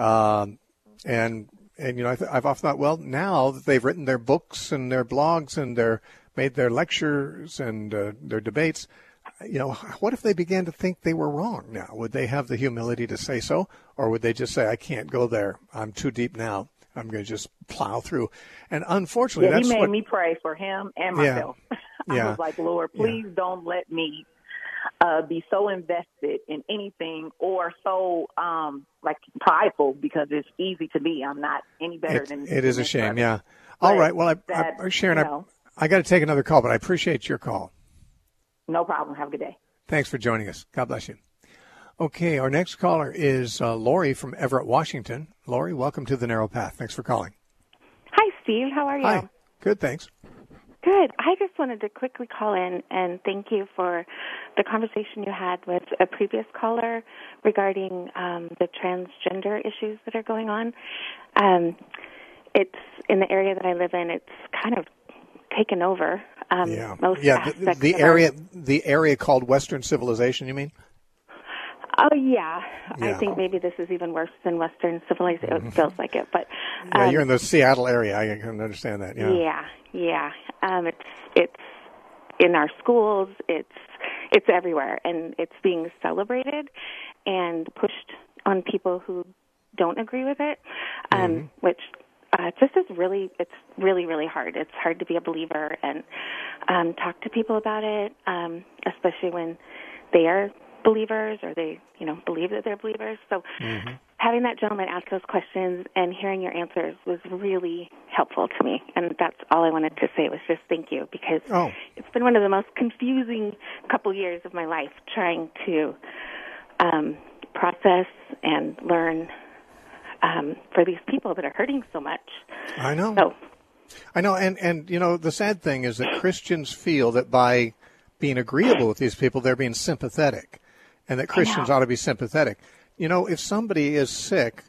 Um, and and you know, I th- I've often thought, well, now that they've written their books and their blogs and their made their lectures and uh, their debates. You know, what if they began to think they were wrong now? Would they have the humility to say so? Or would they just say, I can't go there. I'm too deep now. I'm going to just plow through. And unfortunately, Yeah, that's he made what, me pray for him and Yeah. myself. I Yeah. was like, Lord, please Yeah. don't let me uh, be so invested in anything or so um, like prideful because it's easy to be. I'm not any better it, than it is a than shame. others. Yeah. All But right. Well, I, that, I, Sharon, you I, know, I got to take another call, but I appreciate your call. no problem. Have a good day. Thanks for joining us. God bless you. Okay, our next caller is uh, Lori from Everett, Washington. Lori, welcome to The Narrow Path. Thanks for calling. Hi, Steve. How are you? Hi. Good, thanks. Good. I just wanted to quickly call in and thank you for the conversation you had with a previous caller regarding um, the transgender issues that are going on. Um, it's in the area that I live in. It's kind of taken over. Um, Yeah, most yeah. The, aspects the of our- area, the area called Western civilization. You mean? Oh yeah. I Yeah. think maybe this is even worse than Western civilization. It feels like it, but Yeah, um, you're in the Seattle area. I can understand that. Yeah. Yeah, yeah. Um, it's it's in our schools. It's it's everywhere, and it's being celebrated and pushed on people who don't agree with it, um, Mm-hmm. which uh, just is really it's really really hard. It's hard to be a believer and um, talk to people about it, um, especially when they are believers or they you know believe that they're believers. So. Mm-hmm. Having that gentleman ask those questions and hearing your answers was really helpful to me. And that's all I wanted to say was just thank you, because Oh. it's been one of the most confusing couple years of my life trying to um, process and learn um, for these people that are hurting so much. I know. So, I know. And, and, you know, the sad thing is that Christians feel that by being agreeable with these people, they're being sympathetic, and that Christians ought to be sympathetic. You know, if somebody is sick,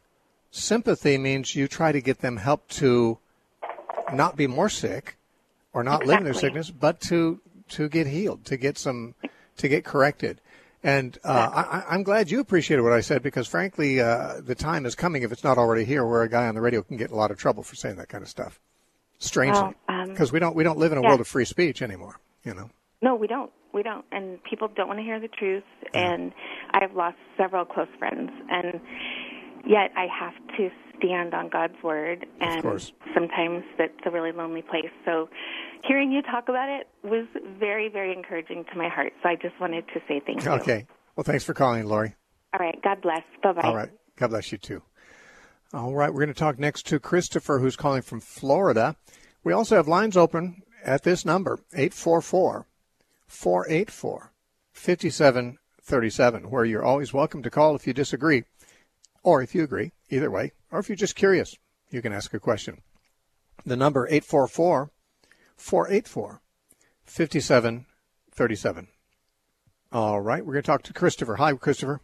Sympathy means you try to get them help to not be more sick or not exactly. live in their sickness, but to to get healed, to get some, to get corrected. And uh, I, I'm glad you appreciated what I said because, frankly, uh, the time is coming, if it's not already here, where a guy on the radio can get in a lot of trouble for saying that kind of stuff. Strangely, because well, um, we don't we don't live in a yeah. world of free speech anymore. You know. No, we don't. We don't. And people don't want to hear the truth. Yeah. And I have lost several close friends, and yet I have to stand on God's word. And of course. Sometimes that's a really lonely place. So hearing you talk about it was very, very encouraging to my heart. So I just wanted to say thank you. Okay. Well, thanks for calling, Lori. All right. God bless. Bye-bye. All right. God bless you, too. All right. We're going to talk next to Christopher, who's calling from Florida. We also have lines open at this number, eight four four, four eight four, five seven three seven, where you're always welcome to call if you disagree, or if you agree, either way, or if you're just curious, you can ask a question. The number, eight four four, four eight four, five seven three seven. All right, we're going to talk to Christopher. Hi, Christopher.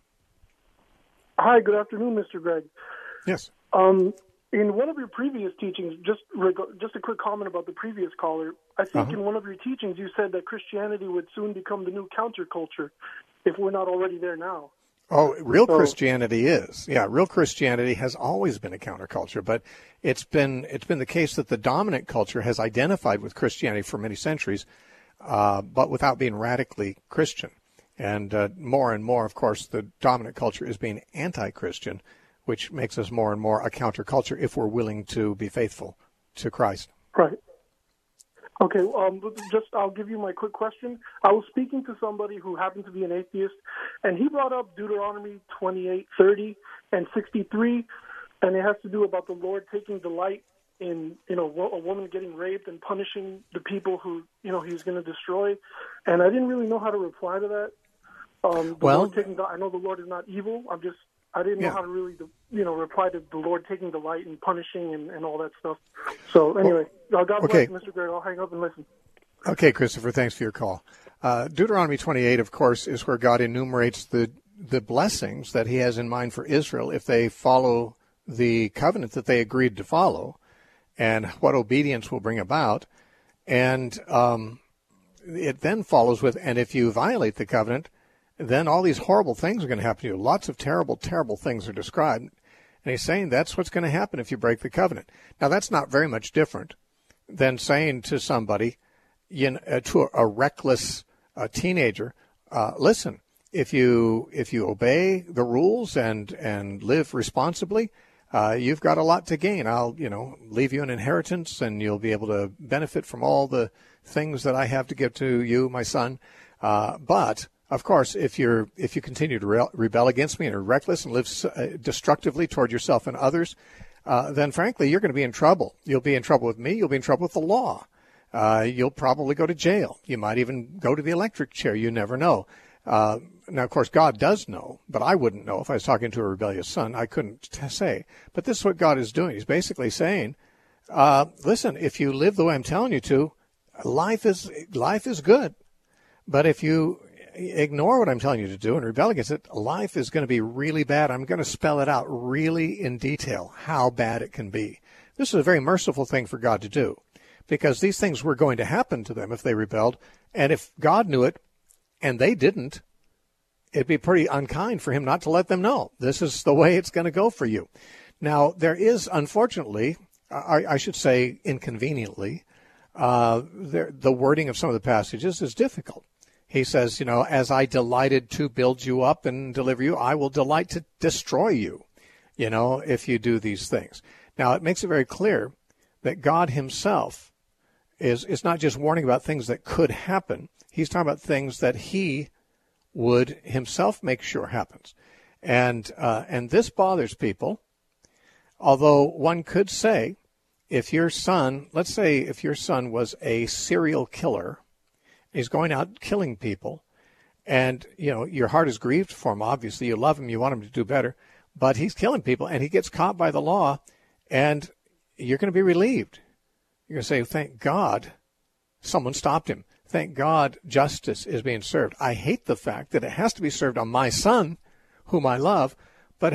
Hi, good afternoon, Mister Gregg. Yes. Um, in one of your previous teachings, just reg- just a quick comment about the previous caller, I think uh-huh. in one of your teachings you said that Christianity would soon become the new counterculture if we're not already there now. Oh, real so, Christianity is. Yeah, real Christianity has always been a counterculture, but it's been it's been the case that the dominant culture has identified with Christianity for many centuries, uh, but without being radically Christian. And uh, more and more, of course, the dominant culture is being anti-Christian, which makes us more and more a counterculture if we're willing to be faithful to Christ. Right. Okay, um, just I'll give you my quick question. I was speaking to somebody who happened to be an atheist, and he brought up Deuteronomy twenty-eight, thirty, and sixty-three, and it has to do about the Lord taking delight in, you know, a woman getting raped and punishing the people who, you know, he's going to destroy. And I didn't really know how to reply to that. Um, the well, Lord taking, I know the Lord is not evil. I'm just, I didn't know yeah. how to really, you know, reply to the Lord taking delight in punishing and, and all that stuff. So anyway, well, God okay. bless, Mister Gregg. I'll hang up and listen. Okay, Christopher, thanks for your call. Uh, Deuteronomy twenty-eight, of course, is where God enumerates the the blessings that he has in mind for Israel if they follow the covenant that they agreed to follow and what obedience will bring about. And um, it then follows with, and if you violate the covenant, then all these horrible things are going to happen to you. Lots of terrible, terrible things are described. And he's saying that's what's going to happen if you break the covenant. Now, that's not very much different than saying to somebody, you know, uh, to a, a reckless uh, teenager, uh, listen, if you if you obey the rules and, and live responsibly, uh, you've got a lot to gain. I'll, you know, leave you an inheritance and you'll be able to benefit from all the things that I have to give to you, my son. Uh, but of course, if you're if you continue to re- rebel against me and are reckless and live uh, destructively toward yourself and others, uh, then frankly, you're going to be in trouble. You'll be in trouble with me. You'll be in trouble with the law. Uh, you'll probably go to jail. You might even go to the electric chair. You never know. Uh, now, of course, God does know, but I wouldn't know if I was talking to a rebellious son. I couldn't t- say. But this is what God is doing. He's basically saying, uh, listen, if you live the way I'm telling you to, life is life is good. But if you ignore what I'm telling you to do and rebel against it, life is going to be really bad. I'm going to spell it out really in detail, how bad it can be. This is a very merciful thing for God to do, because these things were going to happen to them if they rebelled. And if God knew it and they didn't, it'd be pretty unkind for him not to let them know. This is the way it's going to go for you. Now, there is, unfortunately, I, I should say inconveniently, uh, there, the wording of some of the passages is difficult. He says, you know, as I delighted to build you up and deliver you, I will delight to destroy you, you know, if you do these things. Now, it makes it very clear that God himself is, is not just warning about things that could happen. He's talking about things that he would himself make sure happens. And, uh, and this bothers people, although one could say, if your son, let's say if your son was a serial killer, he's going out killing people, and, you know, your heart is grieved for him. Obviously, you love him. You want him to do better. But he's killing people, and he gets caught by the law, and you're going to be relieved. You're going to say, thank God someone stopped him. Thank God justice is being served. I hate the fact that it has to be served on my son, whom I love, but hey,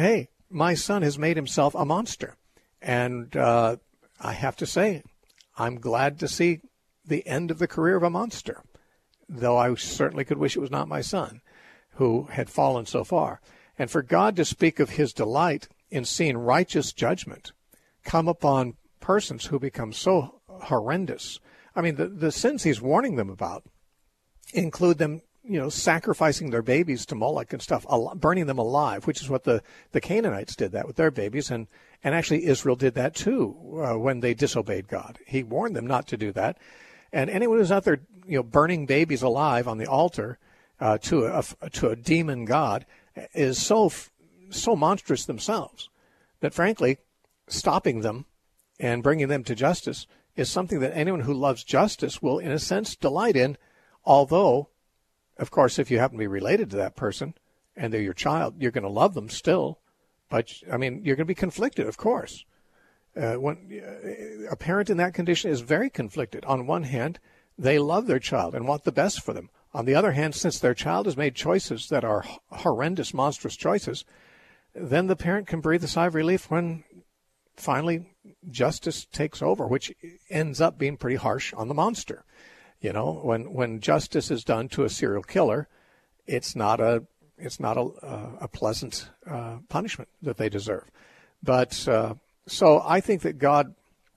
my son has made himself a monster. And uh, I have to say, I'm glad to see the end of the career of a monster, though I certainly could wish it was not my son who had fallen so far. And for God to speak of his delight in seeing righteous judgment come upon persons who become so horrendous. I mean, the, the sins he's warning them about include them, you know, sacrificing their babies to Moloch and stuff, burning them alive, which is what the, the Canaanites did that with their babies. And, and actually Israel did that too uh, when they disobeyed God. He warned them not to do that. And anyone who's out there, you know, burning babies alive on the altar uh, to a to a demon god is so so monstrous themselves that, frankly, stopping them and bringing them to justice is something that anyone who loves justice will, in a sense, delight in. Although, of course, if you happen to be related to that person and they're your child, you're going to love them still. But I mean, you're going to be conflicted, of course. Uh, when uh, a parent in that condition is very conflicted. On one hand, they love their child and want the best for them. On the other hand, since their child has made choices that are horrendous, monstrous choices, then the parent can breathe a sigh of relief when finally justice takes over, which ends up being pretty harsh on the monster. You know, when when justice is done to a serial killer, it's not a it's not a a, a pleasant uh, punishment that they deserve. But uh, so I think that God,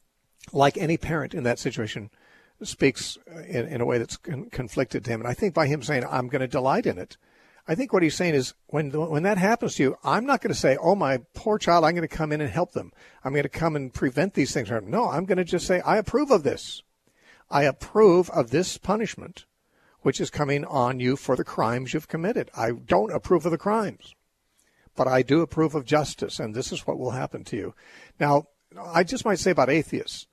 like any parent in that situation, speaks in, in a way that's con- conflicted to him. And I think by him saying, I'm going to delight in it, I think what he's saying is when when that happens to you, I'm not going to say, oh, my poor child, I'm going to come in and help them. I'm going to come and prevent these things. No, I'm going to just say, I approve of this. I approve of this punishment, which is coming on you for the crimes you've committed. I don't approve of the crimes, but I do approve of justice, and this is what will happen to you. Now, I just might say about atheists,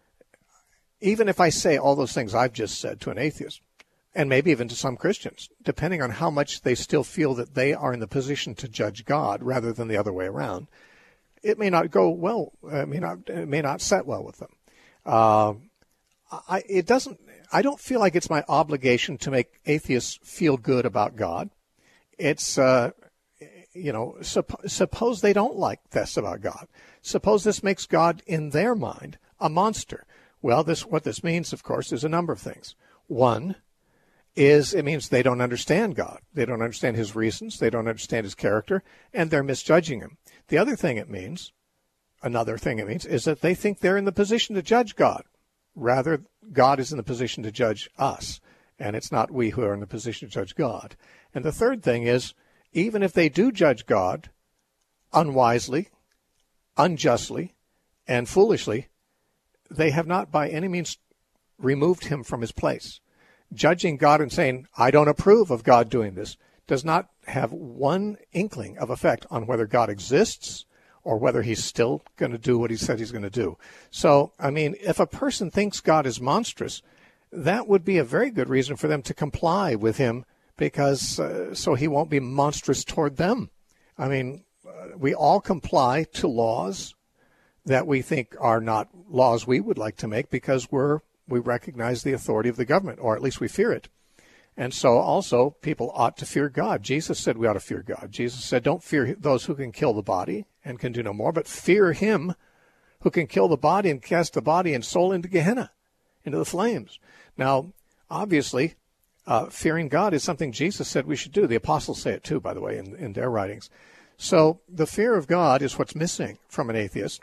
even if I say all those things I've just said to an atheist, and maybe even to some Christians, depending on how much they still feel that they are in the position to judge God rather than the other way around, it may not go well, it may not, it may not set well with them. Uh, I, it doesn't, I don't feel like it's my obligation to make atheists feel good about God. It's, uh, you know, supp- suppose they don't like this about God. Suppose this makes God, in their mind, a monster. Well, this what this means, of course, is a number of things. One is it means they don't understand God. They don't understand his reasons. They don't understand his character, and they're misjudging him. The other thing it means, another thing it means, is that they think they're in the position to judge God. Rather, God is in the position to judge us, and it's not we who are in the position to judge God. And the third thing is, even if they do judge God unwisely, unjustly, and foolishly, they have not by any means removed him from his place. Judging God and saying, I don't approve of God doing this, does not have one inkling of effect on whether God exists or whether he's still going to do what he said he's going to do. So, I mean, if a person thinks God is monstrous, that would be a very good reason for them to comply with him, because uh, so he won't be monstrous toward them. I mean, uh, we all comply to laws that we think are not laws we would like to make because we're we recognize the authority of the government, or at least we fear it. And so also people ought to fear God. Jesus said we ought to fear God. Jesus said, don't fear those who can kill the body and can do no more, but fear him who can kill the body and cast the body and soul into Gehenna, into the flames. Now, obviously, uh, fearing God is something Jesus said we should do. The apostles say it too, by the way, in, in their writings. So the fear of God is what's missing from an atheist.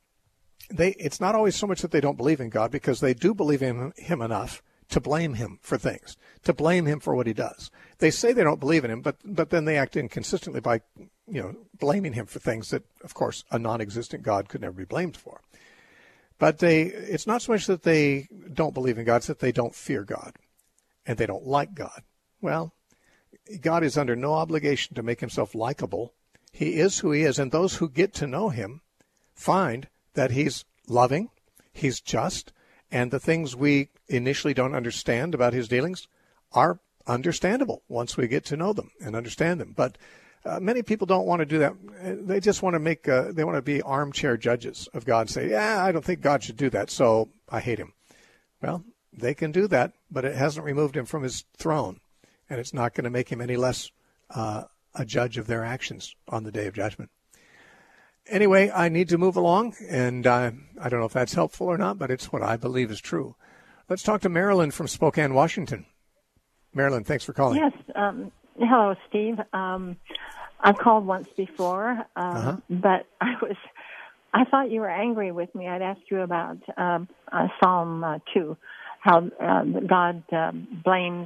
They, it's not always so much that they don't believe in God, because they do believe in him enough to blame him for things, to blame him for what he does. They say they don't believe in him, but but then they act inconsistently by, you know, blaming him for things that, of course, a non-existent God could never be blamed for. But they, it's not so much that they don't believe in God, it's that they don't fear God, and they don't like God. Well, God is under no obligation to make himself likable. He is who he is, and those who get to know him find that he's loving, he's just, and the things we initially don't understand about his dealings are understandable once we get to know them and understand them. But uh, many people don't want to do that. They just want to make, uh, they want to be armchair judges of God and say, yeah, I don't think God should do that, so I hate him. Well, they can do that, but it hasn't removed him from his throne, and it's not going to make him any less uh, a judge of their actions on the day of judgment. Anyway, I need to move along, and uh, I don't know if that's helpful or not, but it's what I believe is true. Let's talk to Marilyn from Spokane, Washington. Marilyn, thanks for calling. Yes. Um, hello, Steve. Um, I've called once before, uh, uh-huh. but I was, I thought you were angry with me. I'd asked you about uh, uh, Psalm uh, two, how uh, God uh, blames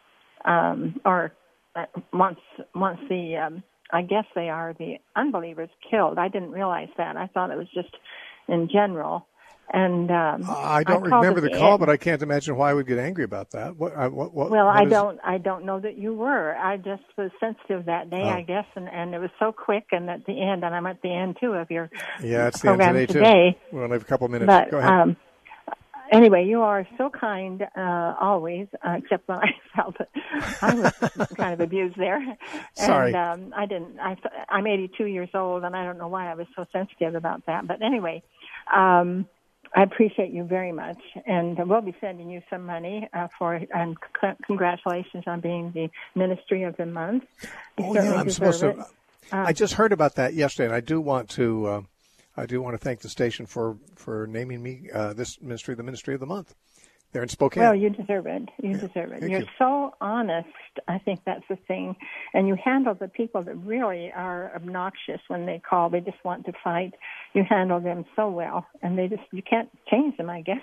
um, or uh, wants wants the, um, I guess they are the unbelievers killed. I didn't realize that. I thought it was just in general. And um, I don't I remember the it, call, but I can't imagine why I would get angry about that. What? I, what, what well, what I is... don't. I don't know that you were. I just was sensitive that day, oh. I guess, and, and it was so quick. And at the end, and I'm at the end too of your yeah, it's the program end today, today. Too. We only have a couple minutes. But, Go ahead. Um, anyway, you are so kind uh, always, uh, except when I felt that I was kind of abused there. Sorry. And um, I didn't. I, I'm eighty-two years old, and I don't know why I was so sensitive about that. But anyway. Um, I appreciate you very much, and we'll be sending you some money uh, for and c- congratulations on being the Ministry of the Month. You oh yeah, I'm supposed to. Uh, I just heard about that yesterday, and I do want to. Uh, I do want to thank the station for for naming me uh, this ministry, the Ministry of the Month. They're in Spokane. Well, you deserve it. You yeah, deserve it. You're you. so honest. I think that's the thing. And you handle the people that really are obnoxious when they call. They just want to fight. You handle them so well. And they just, you can't change them, I guess.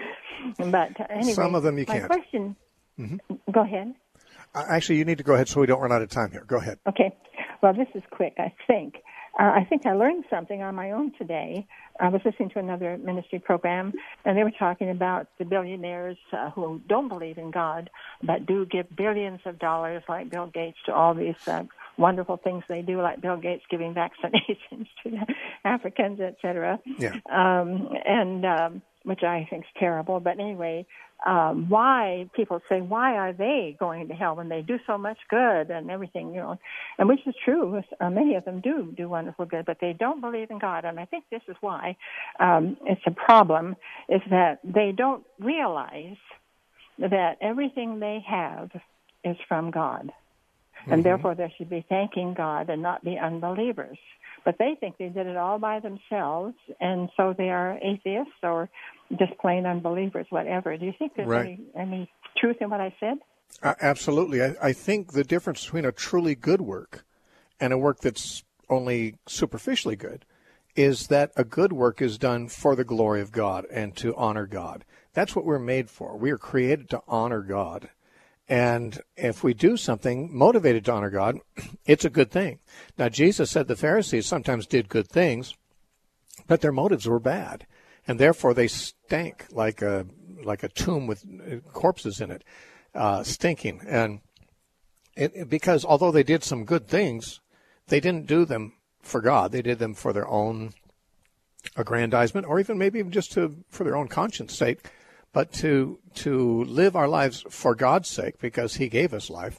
But anyway. Some of them you my can't. My question, mm-hmm. Go ahead. Uh, actually, you need to go ahead so we don't run out of time here. Go ahead. Okay. Well, this is quick, I think. Uh, I think I learned something on my own today. I was listening to another ministry program, and they were talking about the billionaires uh, who don't believe in God, but do give billions of dollars, like Bill Gates, to all these uh, wonderful things they do, like Bill Gates giving vaccinations to the Africans, et cetera. Yeah. Um, and um, which I think is terrible. But anyway, um, why people say, why are they going to hell when they do so much good and everything, you know, and which is true. Uh, many of them do do wonderful good, but they don't believe in God. And I think this is why um, it's a problem, is that they don't realize that everything they have is from God. And mm-hmm. therefore they should be thanking God and not the unbelievers. But they think they did it all by themselves, and so they are atheists or just plain unbelievers, whatever. Do you think there's right. any, any truth in what I said? Uh, absolutely. I, I think the difference between a truly good work and a work that's only superficially good is that a good work is done for the glory of God and to honor God. That's what we're made for. We are created to honor God. And if we do something motivated to honor God, it's a good thing. Now, Jesus said the Pharisees sometimes did good things, but their motives were bad. And therefore they stank like a like a tomb with corpses in it, uh, stinking. And it, it, because although they did some good things, they didn't do them for God. They did them for their own aggrandizement, or even maybe even just to for their own conscience sake. But to to live our lives for God's sake, because He gave us life,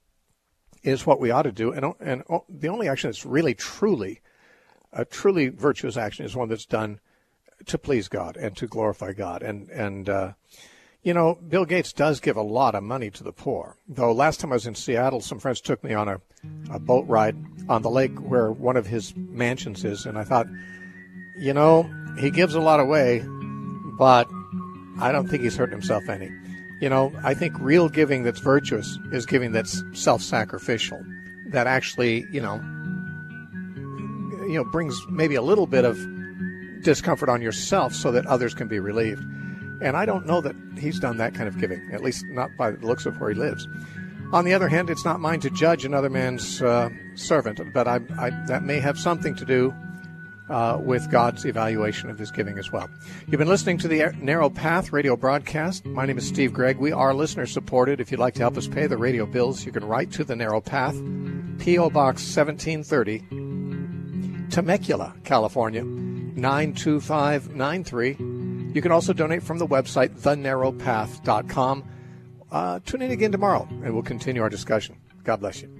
is what we ought to do. And and the only action that's really truly a truly virtuous action is one that's done to please God and to glorify God. And and uh, you know, Bill Gates does give a lot of money to the poor. Though last time I was in Seattle, some friends took me on a, a boat ride on the lake where one of his mansions is, and I thought, you know, he gives a lot away, but I don't think he's hurting himself any. You know, I think real giving that's virtuous is giving that's self-sacrificial, that actually, you know, you know, brings maybe a little bit of discomfort on yourself so that others can be relieved. And I don't know that he's done that kind of giving, at least not by the looks of where he lives. On the other hand, it's not mine to judge another man's uh, servant, but I, I, that may have something to do Uh, with God's evaluation of his giving as well. You've been listening to the Narrow Path radio broadcast. My name is Steve Gregg. We are listener-supported. If you'd like to help us pay the radio bills, you can write to the Narrow Path, P O. Box seventeen thirty, Temecula, California, nine two five nine three. You can also donate from the website, the narrow path dot com. Uh, tune in again tomorrow, and we'll continue our discussion. God bless you.